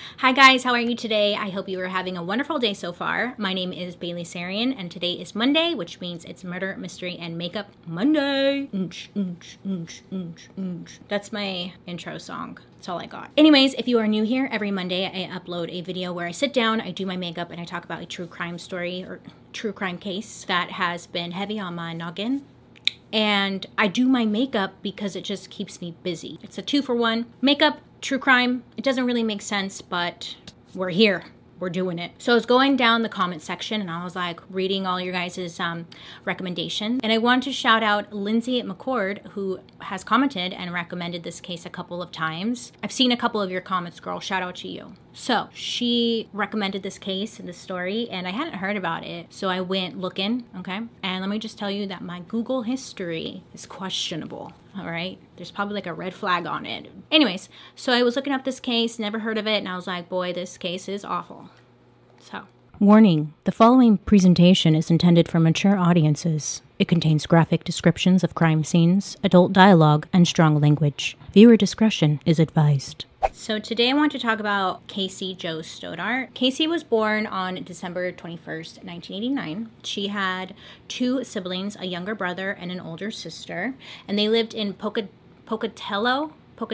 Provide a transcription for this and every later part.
Hi guys, how are you today? I hope you are having a wonderful day so far. My name is Bailey Sarian and today is Monday, which means it's Murder, Mystery, and Makeup Monday. That's my intro song. That's all I got. Anyways, if you are new here, every Monday I upload a video where I sit down, I do my makeup, and I talk about a true crime story or true crime case that has been heavy on my noggin. And I do my makeup because it just keeps me busy. It's a 2-for-1. Makeup, true crime. It doesn't really make sense, but we're here. We're doing it. So I was going down the comment section and I was like reading all your guys' recommendations. And I want to shout out Lindsay McCord, who has commented and recommended this case a couple of times. I've seen a couple of your comments, girl. Shout out to you. So she recommended this case and this story and I hadn't heard about it. So I went looking, okay? And let me just tell you that my Google history is questionable. All right, there's probably like a red flag on it. Anyways, so I was looking up this case, never heard of it, and I was like, boy, this case is awful. So, warning, the following presentation is intended for mature audiences. It contains graphic descriptions of crime scenes, adult dialogue, and strong language. Viewer discretion is advised. So today I want to talk about Casey Jo Stoddart. Casey was born on December 21st, 1989. She had 2 siblings, a younger brother and an older sister, and they lived in Pocatello,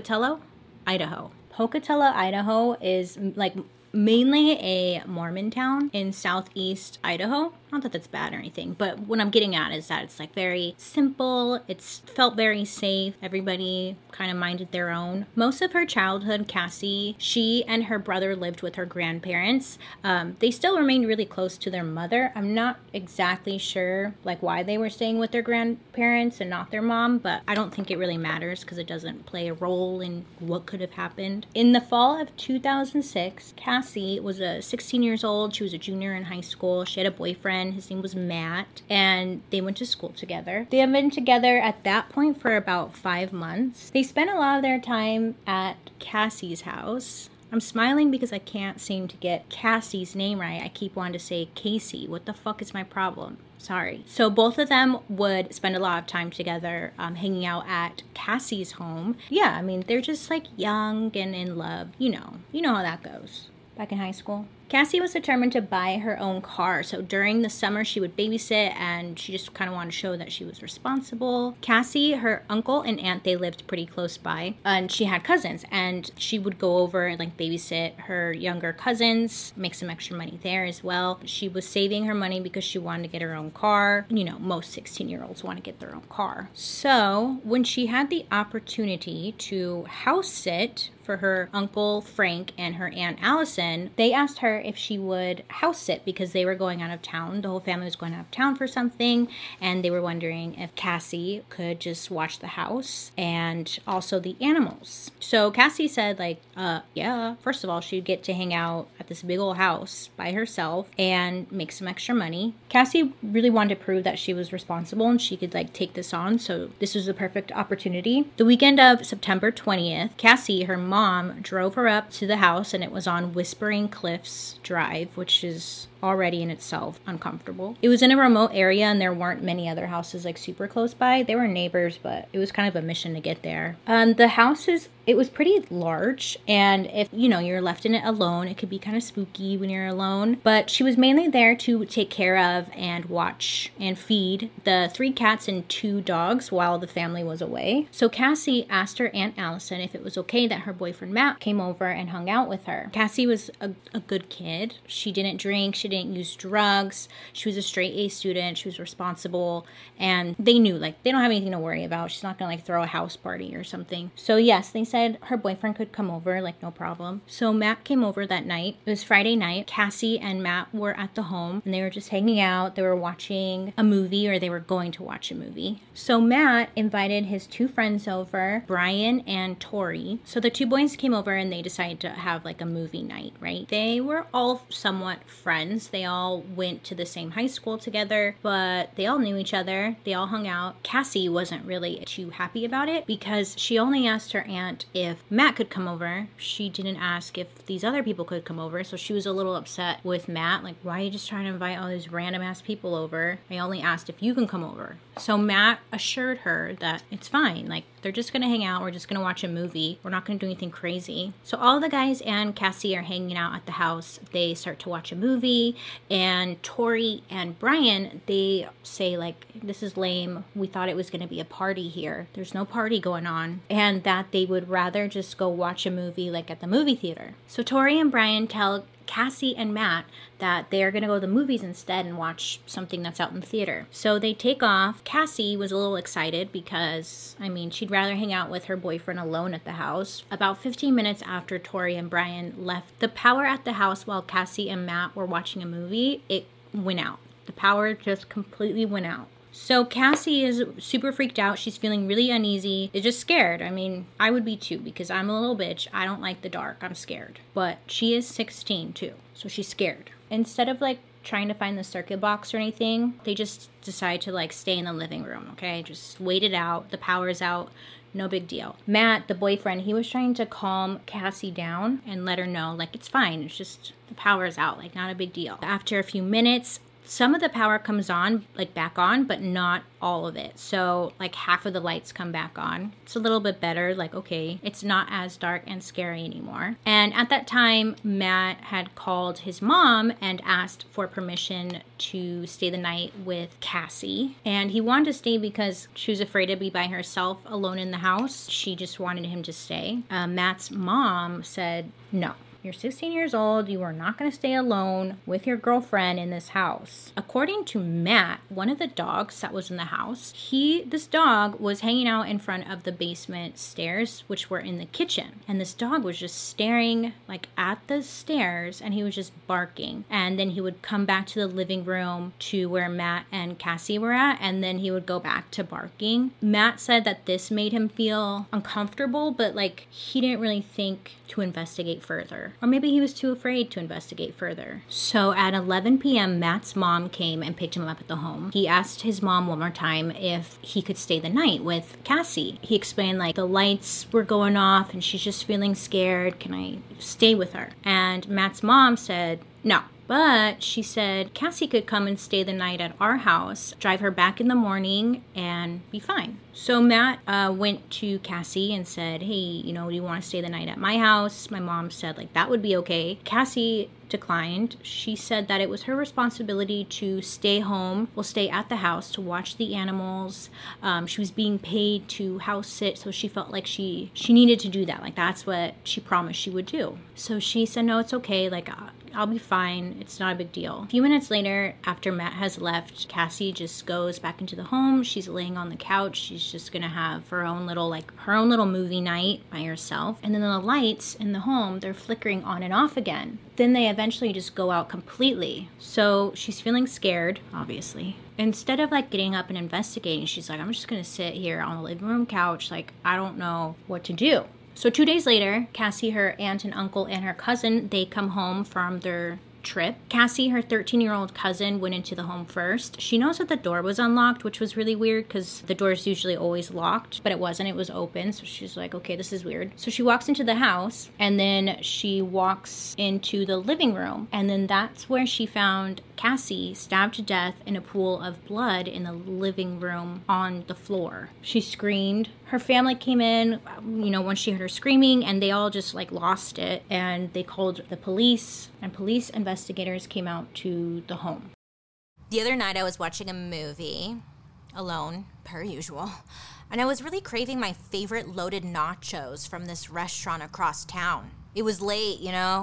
Idaho. Pocatello, Idaho is like mainly a Mormon town in southeast Idaho. Not that that's bad or anything, but what I'm getting at is that it's like very simple. It's felt very safe. Everybody kind of minded their own. Most of her childhood, Cassie, she and her brother lived with her grandparents. They still remained really close to their mother. I'm not exactly sure like why they were staying with their grandparents and not their mom, but I don't think it really matters because it doesn't play a role in what could have happened. In the fall of 2006, Cassie was 16 years old. She was a junior in high school. She had a boyfriend. His name was Matt, and they went to school together. They had been together at that point for about 5 months. They spent a lot of their time at Cassie's house. I'm smiling because I can't seem to get Cassie's name right. I keep wanting to say Casey. What the fuck is my problem? Sorry. So both of them would spend a lot of time together hanging out at Cassie's home. Yeah, I mean, they're just like young and in love. You know how that goes. Back in high school. Cassie was determined to buy her own car, so during the summer she would babysit and she just kind of wanted to show that she was responsible. Cassie, her uncle and aunt, they lived pretty close by, and she had cousins, and she would go over and like babysit her younger cousins, make some extra money there as well. She was saving her money because she wanted to get her own car. You know, most 16-year-olds want to get their own car. So when she had the opportunity to house sit for her uncle Frank and her aunt Allison, they asked her if she would house sit because they were going out of town. The whole family was going out of town for something, and they were wondering if Cassie could just watch the house and also the animals. So Cassie said like, yeah. First of all, she'd get to hang out at this big old house by herself and make some extra money. Cassie really wanted to prove that she was responsible and she could like take this on, so this was the perfect opportunity. The weekend of September 20th, Cassie, her mom, drove her up to the house, and it was on Whispering Cliffs Drive, which is already in itself uncomfortable. It was in a remote area and there weren't many other houses like super close by. They were neighbors, but it was kind of a mission to get there. The house it was pretty large, and if you're left in it alone, it could be kind of spooky when you're alone. But she was mainly there to take care of and watch and feed the 3 cats and 2 dogs while the family was away. So Cassie asked her Aunt Allison if it was okay that her boyfriend Matt came over and hung out with her. Cassie was a good kid. She didn't drink, she didn't use drugs. She was a straight A student. She was responsible, and they knew like they don't have anything to worry about. She's not gonna like throw a house party or something. So yes, they said her boyfriend could come over, like no problem. So Matt came over that night. It was Friday night. Cassie and Matt were at the home and they were just hanging out. They were watching a movie, or they were going to watch a movie. So Matt invited his 2 friends over, Brian and Tori. So the 2 boys came over and they decided to have like a movie night, right? They were all somewhat friends. They all went to the same high school together, but they all knew each other. They all hung out. Cassie wasn't really too happy about it because she only asked her aunt if Matt could come over. She didn't ask if these other people could come over, so she was a little upset with Matt. Like, why are you just trying to invite all these random ass people over? I only asked if you can come over. So Matt assured her that it's fine. Like, They're just going to hang out. We're just going to watch a movie. We're not going to do anything crazy. So all the guys and Cassie are hanging out at the house. They start to watch a movie, and Tori and Brian, they say like, this is lame. We thought it was going to be a party here. There's no party going on. And that they would rather just go watch a movie like at the movie theater. So Tori and Brian tell Cassie and Matt that they're going to go to the movies instead and watch something that's out in the theater. So they take off. Cassie was a little excited because, I mean, she'd rather hang out with her boyfriend alone at the house. About 15 minutes after Tori and Brian left the power at the house while Cassie and Matt were watching a movie, it went out. The power just completely went out. So Cassie is super freaked out. She's feeling really uneasy. Is just scared. I mean, I would be too because I'm a little bitch. I don't like the dark. I'm scared. But she is 16 too, so she's scared. Instead of like trying to find the circuit box or anything, they just decide to like stay in the living room, okay? Just wait it out. The power's out. No big deal. Matt, the boyfriend, he was trying to calm Cassie down and let her know, like, it's fine. It's just the power's out. Like, not a big deal. After a few minutes, some of the power comes on, like back on, but not all of it. So like half of the lights come back on. It's a little bit better. Like, okay, it's not as dark and scary anymore. And at that time, Matt had called his mom and asked for permission to stay the night with Cassie. And he wanted to stay because she was afraid to be by herself alone in the house. She just wanted him to stay. Matt's mom said, no. You're 16 years old. You are not going to stay alone with your girlfriend in this house. According to Matt, one of the dogs that was in the house, this dog was hanging out in front of the basement stairs, which were in the kitchen. And this dog was just staring like at the stairs, and he was just barking. And then he would come back to the living room to where Matt and Cassie were at, and then he would go back to barking. Matt said that this made him feel uncomfortable, but like he didn't really think to investigate further. Or maybe he was too afraid to investigate further. So at 11 p.m., Matt's mom came and picked him up at the home. He asked his mom one more time if he could stay the night with Cassie. He explained like the lights were going off and she's just feeling scared. Can I stay with her? And Matt's mom said no. But she said Cassie could come and stay the night at our house, drive her back in the morning, and be fine. So Matt went to Cassie and said, hey, do you want to stay the night at my house? My mom said, like, that would be okay. Cassie declined. She said that it was her responsibility to stay home, stay at the house to watch the animals. She was being paid to house sit, so she felt like she needed to do that. Like, that's what she promised she would do. So she said, no, it's okay. Like, I'll be fine. It's not a big deal. A few minutes later, after Matt has left, Cassie just goes back into the home. She's laying on the couch. She's just gonna have her own little movie night by herself. And then the lights in the home, they're flickering on and off again. Then they eventually just go out completely. So she's feeling scared, obviously. Instead of like getting up and investigating, she's like, I'm just gonna sit here on the living room couch. Like, I don't know what to do. So 2 days later, Cassie, her aunt and uncle, and her cousin, they come home from their trip. Cassie, her 13-year-old cousin, went into the home first. She knows that the door was unlocked, which was really weird because the door is usually always locked, but it wasn't. It was open. So she's like, okay, this is weird. So she walks into the house, and then she walks into the living room, and then that's where she found Cassie stabbed to death in a pool of blood in the living room on the floor. She screamed. Her family came in, once she heard her screaming, and they all just like lost it, and they called the police, and police investigators came out to the home. The other night I was watching a movie, alone, per usual, and I was really craving my favorite loaded nachos from this restaurant across town. It was late,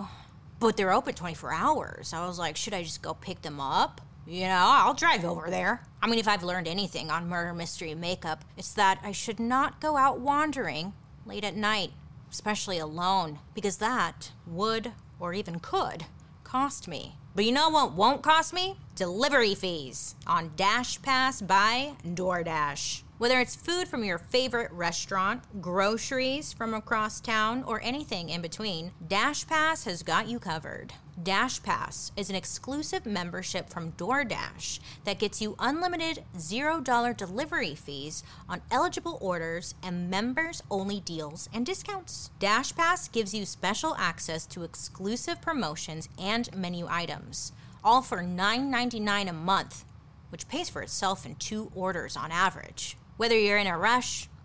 but they're open 24 hours. I was like, should I just go pick them up? I'll drive over there. I mean, if I've learned anything on murder, mystery, and makeup, it's that I should not go out wandering late at night, especially alone, because that would, or even could, cost me. But you know what won't cost me? Delivery fees on DashPass by DoorDash. Whether it's food from your favorite restaurant, groceries from across town, or anything in between, DashPass has got you covered. DashPass is an exclusive membership from DoorDash that gets you unlimited $0 delivery fees on eligible orders and members-only deals and discounts. DashPass gives you special access to exclusive promotions and menu items, all for $9.99 a month, which pays for itself in 2 orders on average. Whether you're in a rush,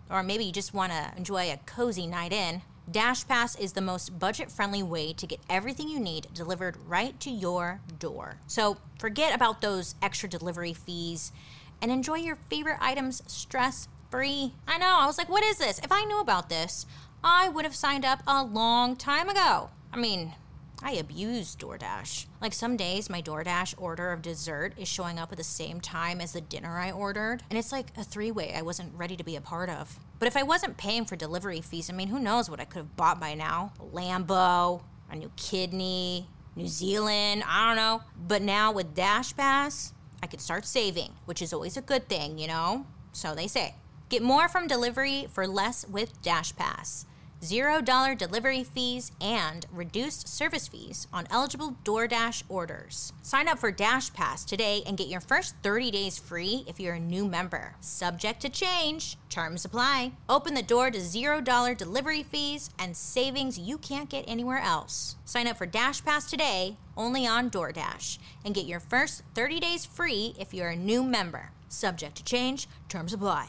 or maybe you just want to enjoy a cozy night in, DashPass is the most budget-friendly way to get everything you need delivered right to your door. So forget about those extra delivery fees and enjoy your favorite items stress-free. I know, I was like, what is this? If I knew about this, I would have signed up a long time ago. I mean, I abuse DoorDash. Like some days my DoorDash order of dessert is showing up at the same time as the dinner I ordered. And it's like a three-way I wasn't ready to be a part of. But if I wasn't paying for delivery fees, I mean, who knows what I could have bought by now? A Lambo, a new kidney, New Zealand, I don't know. But now with DashPass, I could start saving, which is always a good thing, you know? So they say. Get more from delivery for less with DashPass. $0 delivery fees and reduced service fees on eligible DoorDash orders. Sign up for DashPass today and get your first 30 days free if you're a new member. Subject to change. Terms apply. Open the door to $0 delivery fees and savings you can't get anywhere else. Sign up for DashPass today, only on DoorDash, and get your first 30 days free if you're a new member. Subject to change. Terms apply.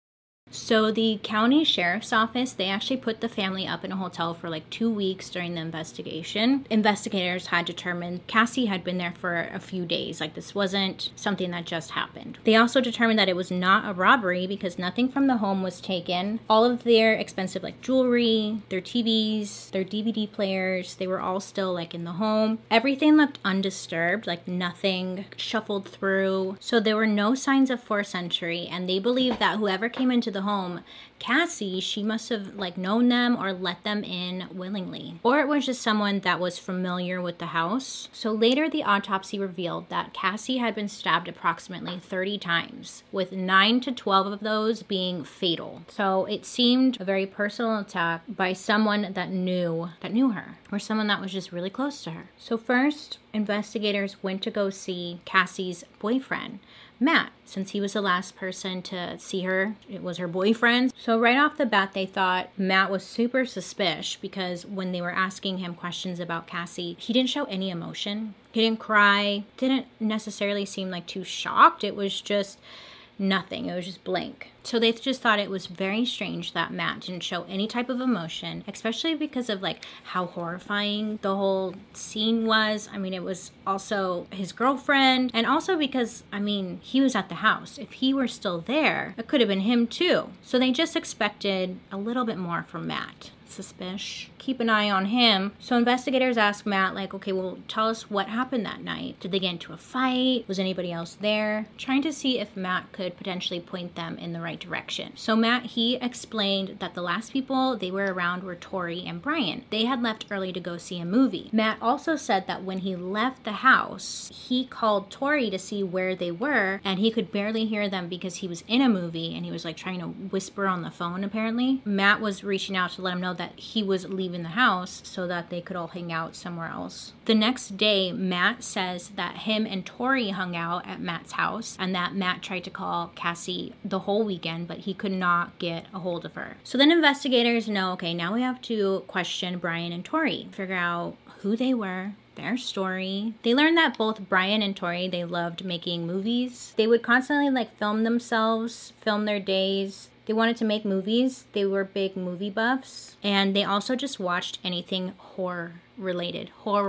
So the county sheriff's office, they actually put the family up in a hotel for like 2 weeks during the investigation. Investigators had determined Cassie had been there for a few days. Like this wasn't something that just happened. They also determined that it was not a robbery because nothing from the home was taken. All of their expensive like jewelry, their TVs, their DVD players, they were all still like in the home. Everything looked undisturbed, like nothing shuffled through. So there were no signs of forced entry, and they believe that whoever came into the home, Cassie, she must have like known them or let them in willingly. Or it was just someone that was familiar with the house. So later the autopsy revealed that Cassie had been stabbed approximately 30 times, with 9 to 12 of those being fatal. So it seemed a very personal attack by someone that knew her, or someone that was just really close to her. So first, investigators went to go see Cassie's boyfriend, Matt, since he was the last person to see her. It was her boyfriend. So right off the bat, they thought Matt was super suspicious because when they were asking him questions about Cassie, he didn't show any emotion. He didn't cry, didn't necessarily seem like too shocked. It was just nothing. It was just blank. So they just thought it was very strange that Matt didn't show any type of emotion, especially because of like how horrifying the whole scene was. I mean, it was also his girlfriend, and also because, I mean, he was at the house. If he were still there, it could have been him too. So they just expected a little bit more from Matt. Suspicious. Keep an eye on him. So investigators asked Matt, like, okay, well, tell us what happened that night. Did they get into a fight? Was anybody else there? Trying to see if Matt could potentially point them in the right direction. So Matt, he explained that the last people they were around were Tori and Brian. They had left early to go see a movie. Matt also said that when he left the house, he called Tori to see where they were, and he could barely hear them because he was in a movie and he was like trying to whisper on the phone apparently. Matt was reaching out to let him know that he was leaving the house so that they could all hang out somewhere else. The next day, Matt says that him and Tori hung out at Matt's house and that Matt tried to call Cassie the whole weekend, but he could not get a hold of her. So then investigators know, okay, now we have to question Brian and Tori, figure out who they were, their story. They learned that both Brian and Tori, they loved making movies. They would constantly like film themselves, film their days. They wanted to make movies. They were big movie buffs. And they also just watched anything horror related.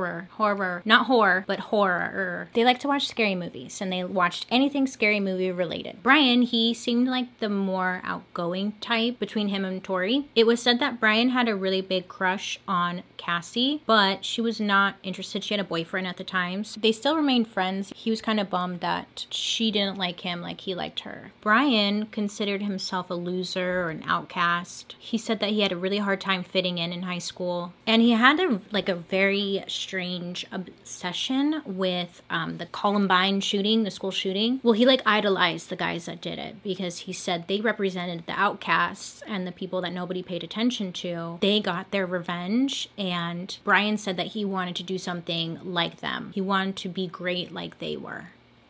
Not horror, but horror. They like to watch scary movies, and they watched anything scary movie related. Brian, he seemed like the more outgoing type between him and Tori. It was said that Brian had a really big crush on Cassie, but she was not interested. She had a boyfriend at the time. So they still remained friends. He was kind of bummed that she didn't like him like he liked her. Brian considered himself a loser or an outcast. He said that he had a really hard time fitting in high school, and he had a very strange obsession with the Columbine shooting, the school shooting. Well, he like idolized the guys that did it because he said they represented the outcasts and the people that nobody paid attention to. They got their revenge, and Brian said that he wanted to do something like them. He wanted to be great like they were.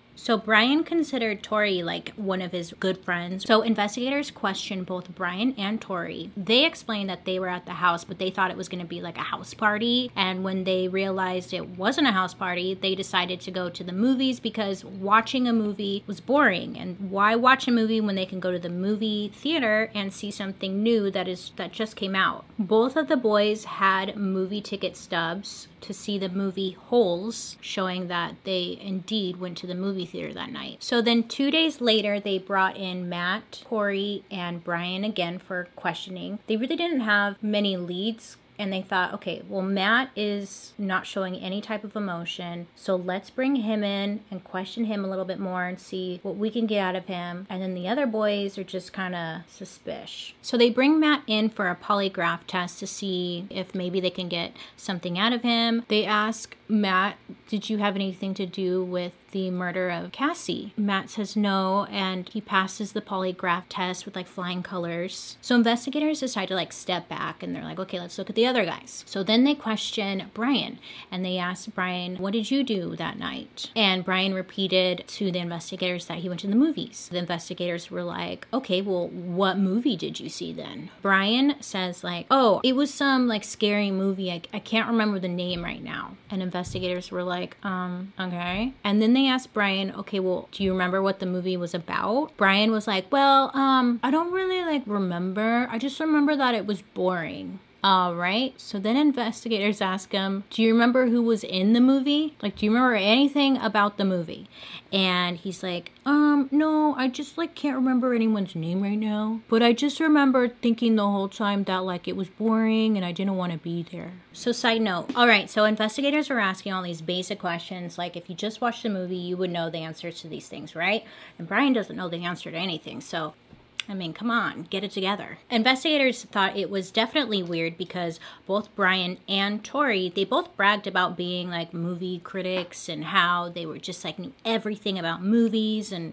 So Brian considered Tori like one of his good friends. So investigators questioned both Brian and Tori. They explained that they were at the house, but they thought it was going to be like a house party. And when they realized it wasn't a house party, they decided to go to the movies because watching a movie was boring. And why watch a movie when they can go to the movie theater and see something new that just came out? Both of the boys had movie ticket stubs to see the movie Holes, showing that they indeed went to the movie theater that night. So then 2 days later, they brought in Matt, Tori, and Brian again for questioning. They really didn't have many leads. And they thought, okay, well, Matt is not showing any type of emotion, so let's bring him in and question him a little bit more and see what we can get out of him. And then the other boys are just kind of suspicious. So they bring Matt in for a polygraph test to see if maybe they can get something out of him. They ask Matt, did you have anything to do with the murder of Cassie? Matt says no, and he passes the polygraph test with like flying colors. So investigators decide to like step back and they're like, okay, let's look at the other guys. So then they question Brian and they ask Brian, what did you do that night? And Brian repeated to the investigators that he went to the movies. The investigators were like, okay, well, what movie did you see then? Brian says like, oh, it was some like scary movie. I can't remember the name right now. And investigators were like, okay. And then they asked Brian, okay, well, do you remember what the movie was about? Brian was like, well, I don't really like remember. I just remember that it was boring. All right. So then investigators ask him, do you remember who was in the movie? Like, do you remember anything about the movie? And he's like, no, I just like can't remember anyone's name right now. But I just remember thinking the whole time that like it was boring and I didn't want to be there. So side note. All right. So investigators were asking all these basic questions. Like if you just watched the movie, you would know the answers to these things, right? And Brian doesn't know the answer to anything. So I mean, come on, get it together. Investigators thought it was definitely weird because both Brian and Tori, they both bragged about being like movie critics and how they were just like knew everything about movies. And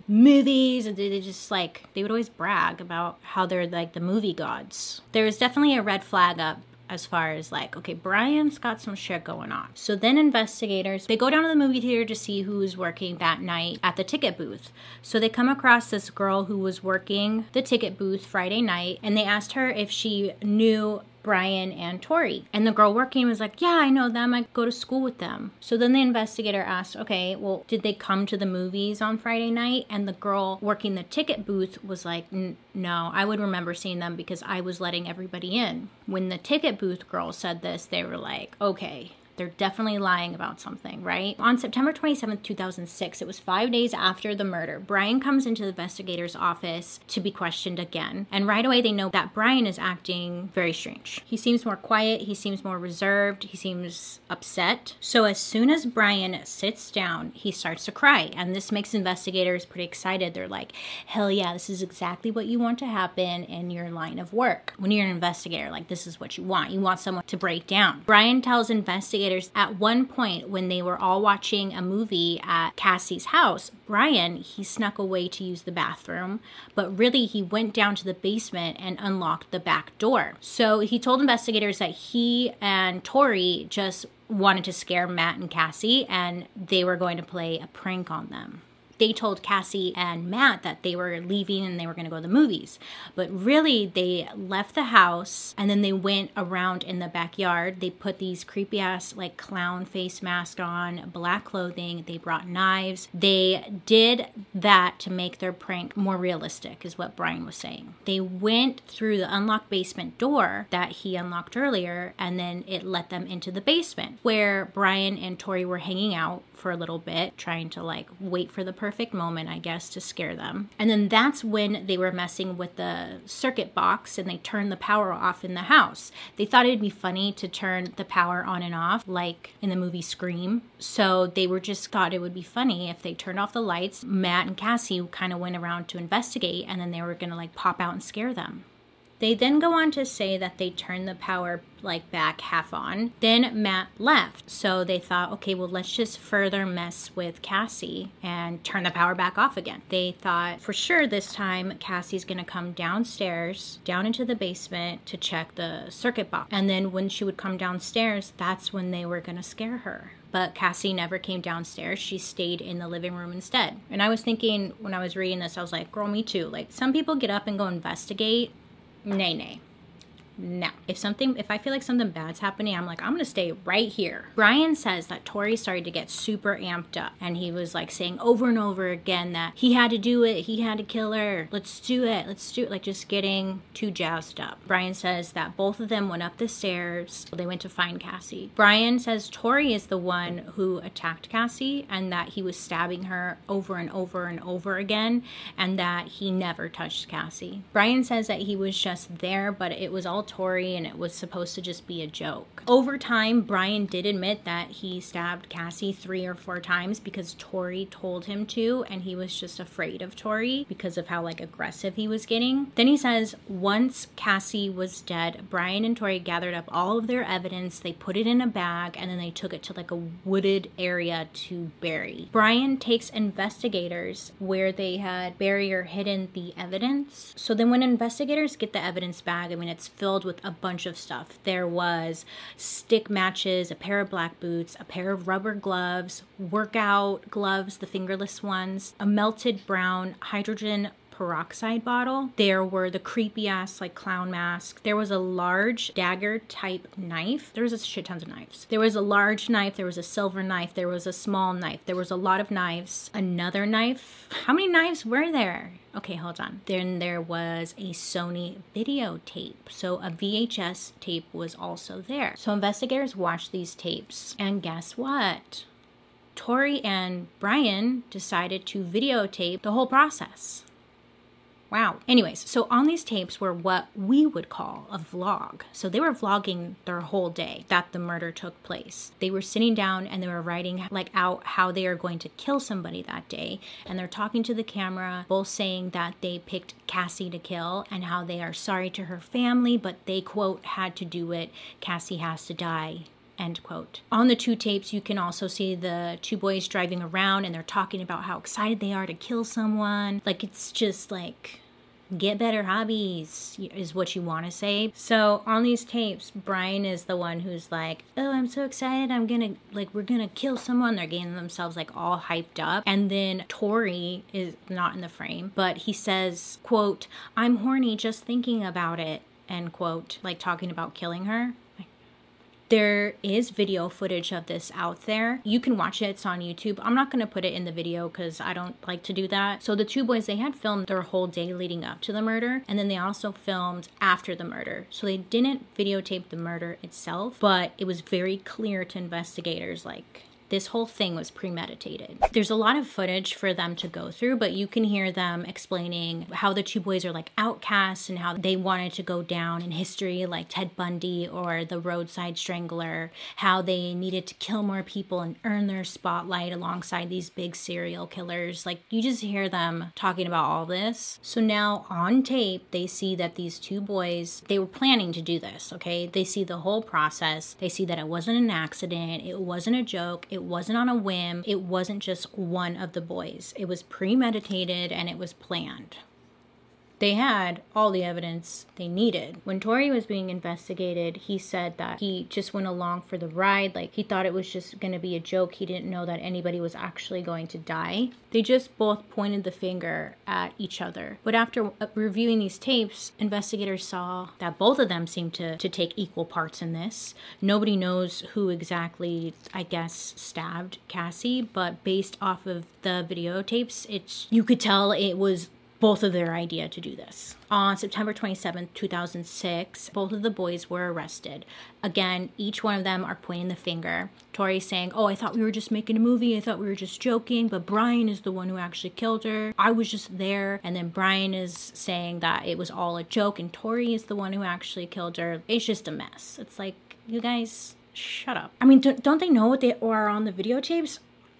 they just like, they would always brag about how they're like the movie gods. There was definitely a red flag up as far as like, okay, Brian's got some shit going on. So then investigators, they go down to the movie theater to see who's working that night at the ticket booth. So they come across this girl who was working the ticket booth Friday night, and they asked her if she knew Brian and Tori. And the girl working was like, yeah, I know them. I go to school with them. So then the investigator asked, okay, well, did they come to the movies on Friday night? And the girl working the ticket booth was like, no, I would remember seeing them because I was letting everybody in. When the ticket booth girl said this, they were like, okay, they're definitely lying about something, right? On September 27th, 2006, it was 5 days after the murder, Brian comes into the investigator's office to be questioned again. And right away, they know that Brian is acting very strange. He seems more quiet. He seems more reserved. He seems upset. So as soon as Brian sits down, he starts to cry. And this makes investigators pretty excited. They're like, hell yeah, this is exactly what you want to happen in your line of work. When you're an investigator, like this is what you want. You want someone to break down. Brian tells investigators at one point when they were all watching a movie at Cassie's house, Brian, he snuck away to use the bathroom, but really he went down to the basement and unlocked the back door. So he told investigators that he and Tori just wanted to scare Matt and Cassie and they were going to play a prank on them. They told Cassie and Matt that they were leaving and they were going to go to the movies. But really, they left the house and then they went around in the backyard. They put these creepy ass like clown face mask on, black clothing. They brought knives. They did that to make their prank more realistic, is what Brian was saying. They went through the unlocked basement door that he unlocked earlier, and then it let them into the basement where Brian and Tori were hanging out for a little bit, trying to like wait for the perfect moment, I guess, to scare them. And then that's when they were messing with the circuit box and they turned the power off in the house. They thought it'd be funny to turn the power on and off like in the movie Scream. So they were just thought it would be funny if they turned off the lights. Matt and Cassie kind of went around to investigate and then they were gonna like pop out and scare them. They then go on to say that they turned the power like back half on. Then Matt left. So they thought, okay, well, let's just further mess with Cassie and turn the power back off again. They thought for sure this time Cassie's going to come downstairs, down into the basement to check the circuit box. And then when she would come downstairs, that's when they were going to scare her. But Cassie never came downstairs. She stayed in the living room instead. And I was thinking when I was reading this, I was like, girl, me too. Like, some people get up and go investigate. Nay, nay. No. If I feel like something bad's happening, I'm like, I'm gonna stay right here. Brian says that Tori started to get super amped up, and he was like saying over and over again that he had to do it, he had to kill her, let's do it, like just getting too jazzed up. Brian says that both of them went up the stairs. They went to find Cassie. Brian says Tori is the one who attacked Cassie and that he was stabbing her over and over and over again, and that he never touched Cassie. Brian says that he was just there, but it was all Tori and it was supposed to just be a joke. Over time, Brian did admit that he stabbed Cassie 3 or 4 times because Tori told him to, and he was just afraid of Tori because of how like aggressive he was getting. Then he says once Cassie was dead, Brian and Tori gathered up all of their evidence, they put it in a bag, and then they took it to like a wooded area to bury. Brian takes investigators where they had buried or hidden the evidence. So then when investigators get the evidence bag, I mean, it's filled with a bunch of stuff. There was stick matches, a pair of black boots, a pair of rubber gloves, workout gloves, the fingerless ones, a melted brown hydrogen peroxide bottle. There were the creepy ass like clown mask. There was a large dagger type knife. There was a shit tons of knives. There was a large knife. There was a silver knife. There was a small knife. There was a lot of knives. Another knife. How many knives were there? Okay, hold on. Then there was a Sony videotape. So a VHS tape was also there. So investigators watched these tapes, and guess what? Tori and Brian decided to videotape the whole process. Wow. Anyways, so on these tapes were what we would call a vlog. So they were vlogging their whole day that the murder took place. They were sitting down and they were writing like out how they are going to kill somebody that day. And they're talking to the camera, both saying that they picked Cassie to kill and how they are sorry to her family, but they, quote, had to do it. Cassie has to die. End quote. On the 2 tapes, you can also see the 2 boys driving around and they're talking about how excited they are to kill someone. Like, it's just like, get better hobbies is what you want to say. So on these tapes, Brian is the one who's like, oh, I'm so excited. We're gonna kill someone. They're getting themselves like all hyped up. And then Tori is not in the frame, but he says, quote, I'm horny just thinking about it, end quote, like talking about killing her. There is video footage of this out there. You can watch it. It's on YouTube. I'm not going to put it in the video because I don't like to do that. So the 2 boys, they had filmed their whole day leading up to the murder. And then they also filmed after the murder. So they didn't videotape the murder itself, but it was very clear to investigators, like, this whole thing was premeditated. There's a lot of footage for them to go through, but you can hear them explaining how the 2 boys are like outcasts and how they wanted to go down in history like Ted Bundy or the Roadside Strangler, how they needed to kill more people and earn their spotlight alongside these big serial killers. Like, you just hear them talking about all this. So now on tape, they see that these 2 boys, they were planning to do this, okay? They see the whole process. They see that it wasn't an accident. It wasn't a joke. It wasn't on a whim. It wasn't just one of the boys. It was premeditated and it was planned. They had all the evidence they needed. When Tori was being investigated, he said that he just went along for the ride. Like, he thought it was just going to be a joke. He didn't know that anybody was actually going to die. They just both pointed the finger at each other. But after reviewing these tapes, investigators saw that both of them seemed to take equal parts in this. Nobody knows who exactly, I guess, stabbed Cassie, but based off of the videotapes, you could tell it was both of their idea to do this. On September 27th, 2006, both of the boys were arrested. Again, each one of them are pointing the finger. Tori's saying, oh, I thought we were just making a movie. I thought we were just joking, but Brian is the one who actually killed her. I was just there. And then Brian is saying that it was all a joke and Tori is the one who actually killed her. It's just a mess. It's like, you guys, shut up. I mean, don't they know what they are on the videotapes?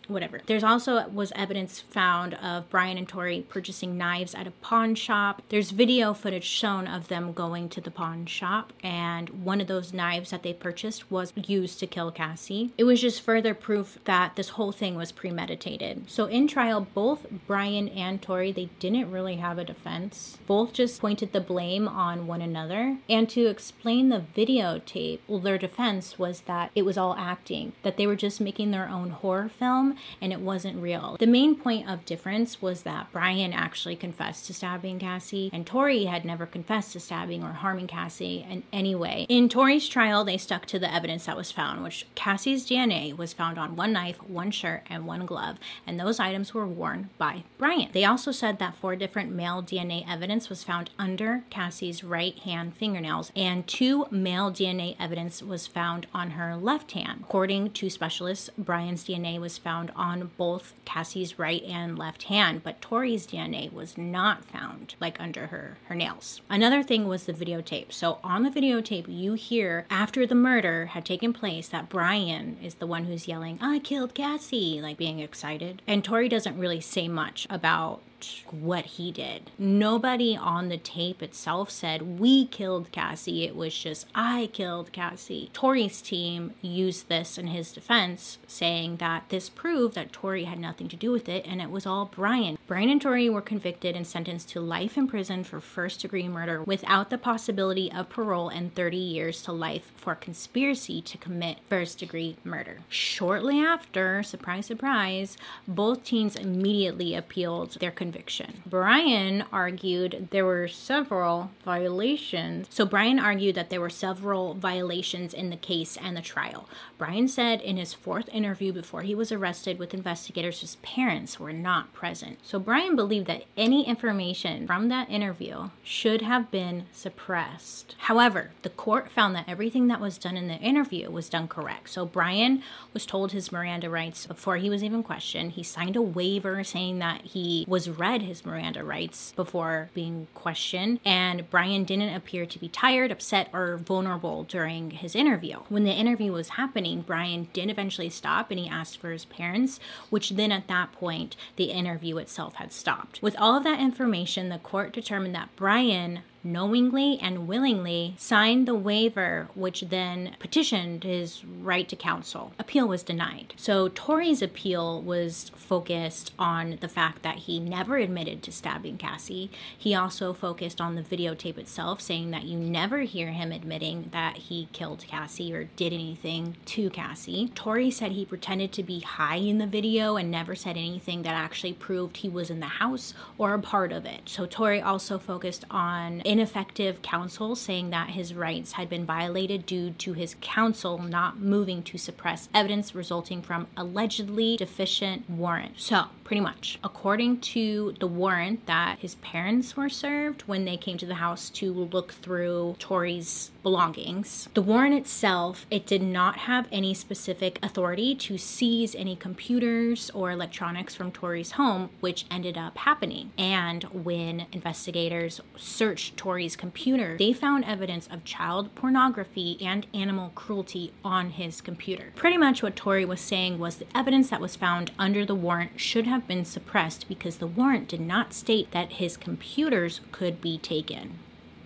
whatever. There's also was evidence found of Brian and Tori purchasing knives at a pawn shop. There's video footage shown of them going to the pawn shop, and one of those knives that they purchased was used to kill Cassie. It was just further proof that this whole thing was premeditated. So in trial, both Brian and Tori, they didn't really have a defense. Both just pointed the blame on one another. And to explain the videotape, well, their defense was that it was all acting, that they were just making their own horror film and it wasn't real. The main point of difference was that Brian actually confessed to stabbing Cassie, and Tori had never confessed to stabbing or harming Cassie in any way. In Tori's trial, they stuck to the evidence that was found, which Cassie's DNA was found on one knife, one shirt, and one glove, and those items were worn by Brian. They also said that 4 different male DNA evidence was found under Cassie's right hand fingernails, and 2 male DNA evidence was found on her left hand. According to specialists, Brian's DNA was found on both Cassie's right and left hand, but Tori's DNA was not found, like under her nails. Another thing was the videotape. So on the videotape, you hear after the murder had taken place that Brian is the one who's yelling, "I killed Cassie," like being excited. And Tori doesn't really say much about what he did. Nobody on the tape itself said, "We killed Cassie." It was just, "I killed Cassie." Tori's team used this in his defense, saying that this proved that Tori had nothing to do with it and it was all Brian. Brian and Tori were convicted and sentenced to life in prison for first-degree murder without the possibility of parole and 30 years to life for conspiracy to commit first-degree murder. Shortly after, surprise, surprise, both teams immediately appealed their conviction. Brian argued there were several violations. So Brian argued that there were several violations in the case and the trial. Brian said in his 4th interview before he was arrested with investigators, his parents were not present. So Brian believed that any information from that interview should have been suppressed. However, the court found that everything that was done in the interview was done correct. So Brian was told his Miranda rights before he was even questioned. He signed a waiver saying that he was read his Miranda rights before being questioned, and Brian didn't appear to be tired, upset, or vulnerable during his interview. When the interview was happening, Brian did eventually stop and he asked for his parents, which then at that point, the interview itself had stopped. With all of that information, the court determined that Brian knowingly and willingly signed the waiver, which then petitioned his right to counsel. Appeal was denied. So Tori's appeal was focused on the fact that he never admitted to stabbing Cassie. He also focused on the videotape itself, saying that you never hear him admitting that he killed Cassie or did anything to Cassie. Tori said he pretended to be high in the video and never said anything that actually proved he was in the house or a part of it. So Tori also focused on ineffective counsel, saying that his rights had been violated due to his counsel not moving to suppress evidence resulting from allegedly deficient warrant. So, pretty much, according to the warrant that his parents were served when they came to the house to look through Tori's belongings, the warrant itself, it did not have any specific authority to seize any computers or electronics from Tori's home, which ended up happening. And when investigators searched Tori's computer, they found evidence of child pornography and animal cruelty on his computer. Pretty much what Tori was saying was the evidence that was found under the warrant should have been suppressed because the warrant did not state that his computers could be taken.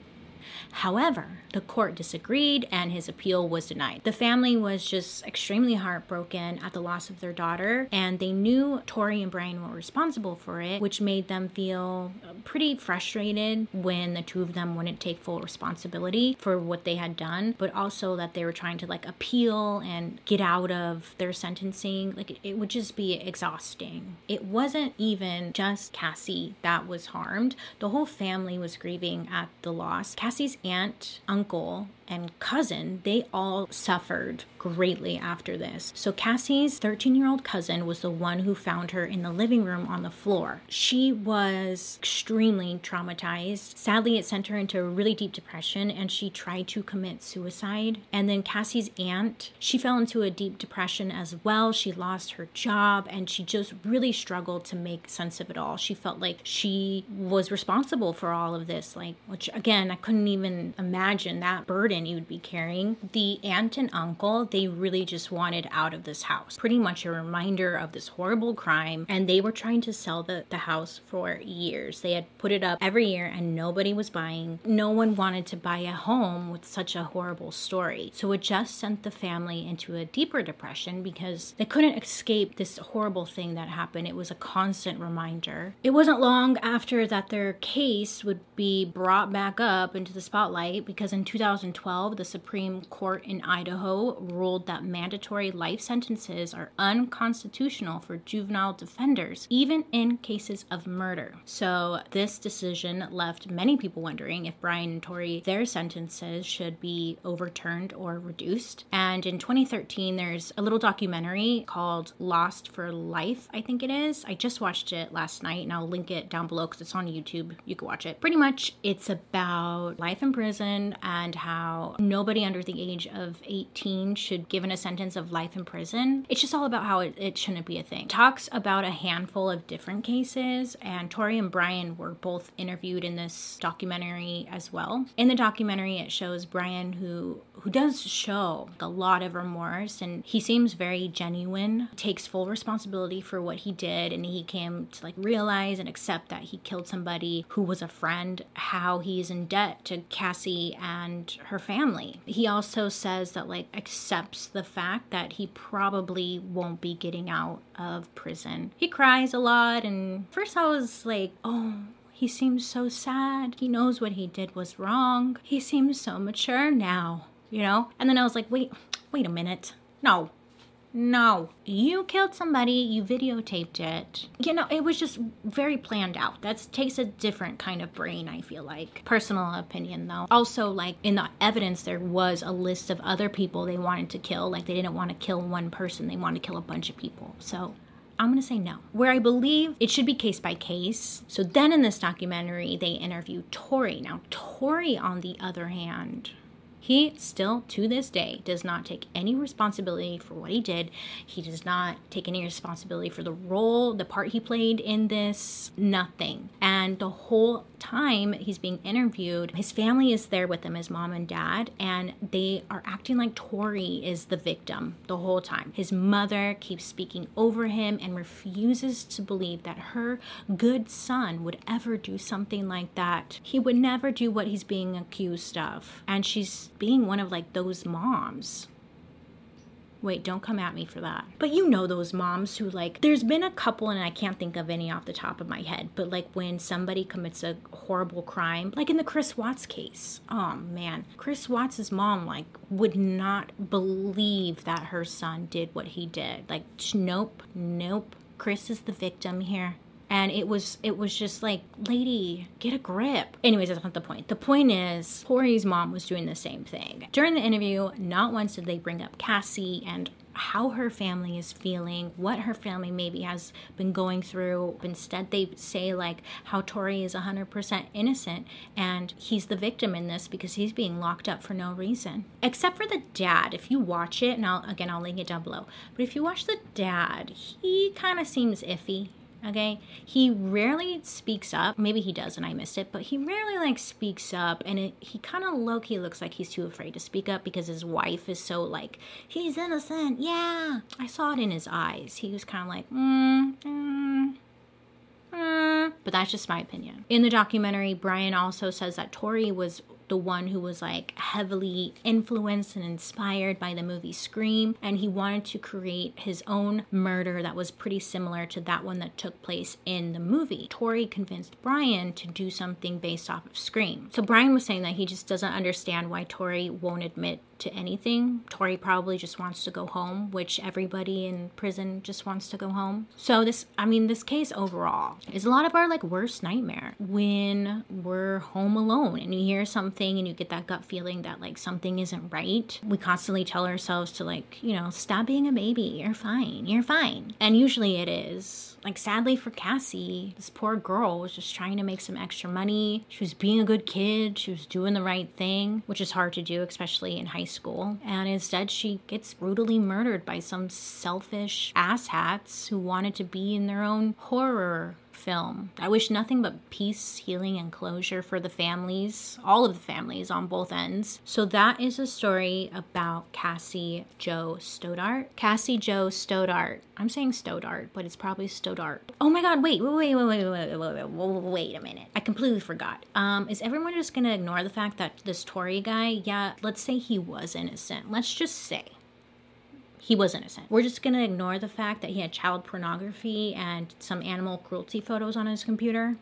However, the court disagreed and his appeal was denied. The family was just extremely heartbroken at the loss of their daughter, and they knew Tori and Brian were responsible for it, which made them feel pretty frustrated when the two of them wouldn't take full responsibility for what they had done, but also that they were trying to appeal and get out of their sentencing. It would just be exhausting. It wasn't even just Cassie that was harmed. The whole family was grieving at the loss. Cassie's aunt, uncle, and cousin, they all suffered greatly after this. So Cassie's 13-year-old cousin was the one who found her in the living room on the floor. She was extremely traumatized. Sadly, it sent her into a really deep depression and she tried to commit suicide. And then Cassie's aunt, she fell into a deep depression as well. She lost her job and she just really struggled to make sense of it all. She felt like she was responsible for all of this, which again, I couldn't couldn't even imagine that burden you would be carrying. The aunt and uncle, they really just wanted out of this house. Pretty much a reminder of this horrible crime. And they were trying to sell the house for years. They had put it up every year and nobody was buying. No one wanted to buy a home with such a horrible story. So it just sent the family into a deeper depression because they couldn't escape this horrible thing that happened. It was a constant reminder. It wasn't long after that their case would be brought back up into the spotlight because in 2012, the Supreme Court in Idaho ruled that mandatory life sentences are unconstitutional for juvenile defenders, even in cases of murder. So this decision left many people wondering if Brian and Tori, their sentences should be overturned or reduced. And in 2013, there's a little documentary called Lost for Life, I think it is. I just watched it last night and I'll link it down below because it's on YouTube. You can watch it. Pretty much it's about life in prison and how nobody under the age of 18 should be given a sentence of life in prison. It's just all about how it shouldn't be a thing. Talks about a handful of different cases, and Tori and Brian were both interviewed in this documentary as well. In the documentary, it shows Brian who does show a lot of remorse, and he seems very genuine, takes full responsibility for what he did, and he came to realize and accept that he killed somebody who was a friend, how he's in debt to Cassie and her family. He also says that accepts the fact that he probably won't be getting out of prison. He cries a lot, and first I was like, oh, he seems so sad. He knows what he did was wrong. He seems so mature now, And then I was like, wait a minute. No, you killed somebody, you videotaped it. It was just very planned out. That takes a different kind of brain, I feel like. Personal opinion, though. Also, in the evidence, there was a list of other people they wanted to kill. They didn't want to kill one person, they wanted to kill a bunch of people. So I'm going to say no. Where I believe it should be case by case. So then in this documentary, they interview Tori. Now, Tori, on the other hand, he still, to this day, does not take any responsibility for what he did. He does not take any responsibility for the part he played in this, nothing. And the whole time he's being interviewed, his family is there with him, his mom and dad, and they are acting like Tori is the victim the whole time. His mother keeps speaking over him and refuses to believe that her good son would ever do something like that. He would never do what he's being accused of. And she's being one of those moms. Wait, don't come at me for that. But those moms who there's been a couple, and I can't think of any off the top of my head, but when somebody commits a horrible crime, in the Chris Watts case, oh man, Chris Watts' mom would not believe that her son did what he did. Nope, Chris is the victim here. And it was just lady, get a grip. Anyways, that's not the point. The point is, Tori's mom was doing the same thing. During the interview, not once did they bring up Cassie and how her family is feeling, what her family maybe has been going through. Instead, they say how Tori is 100% innocent and he's the victim in this because he's being locked up for no reason. Except for the dad. If you watch it, and I'll link it down below. But if you watch the dad, he kind of seems iffy. Okay, he rarely speaks up. Maybe he does and I missed it, but he rarely speaks up, and he kind of low-key looks like he's too afraid to speak up because his wife is so he's innocent. Yeah, I saw it in his eyes. He was kind of but that's just my opinion. In the documentary, Brian also says that Tori was the one who was heavily influenced and inspired by the movie Scream, and he wanted to create his own murder that was pretty similar to that one that took place in the movie. Tori convinced Brian to do something based off of Scream. So Brian was saying that he just doesn't understand why Tori won't admit to anything. Tori probably just wants to go home, which everybody in prison just wants to go home. So this case overall is a lot of our worst nightmare when we're home alone and you hear something and you get that gut feeling that something isn't right. We constantly tell ourselves to stop being a baby. You're fine. And usually it is. Sadly for Cassie, this poor girl was just trying to make some extra money. She was being a good kid. She was doing the right thing, which is hard to do, especially in high school. And instead, she gets brutally murdered by some selfish asshats who wanted to be in their own horror film. I wish nothing but peace, healing, and closure for the families, all of the families on both ends. So that is a story about Cassie Jo Stoddart. Cassie Jo Stoddart. I'm saying Stoddart, but it's probably Stoddart. Oh my God, wait a minute. I completely forgot. Is everyone just gonna ignore the fact that this Tory guy, yeah, let's say he was innocent. Let's just say he was innocent. We're just gonna ignore the fact that he had child pornography and some animal cruelty photos on his computer?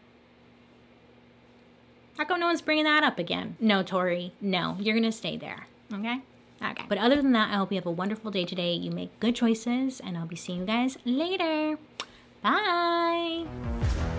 How come no one's bringing that up again? No, Tory, no, you're gonna stay there, okay? Okay. But other than that, I hope you have a wonderful day today. You make good choices, and I'll be seeing you guys later. Bye.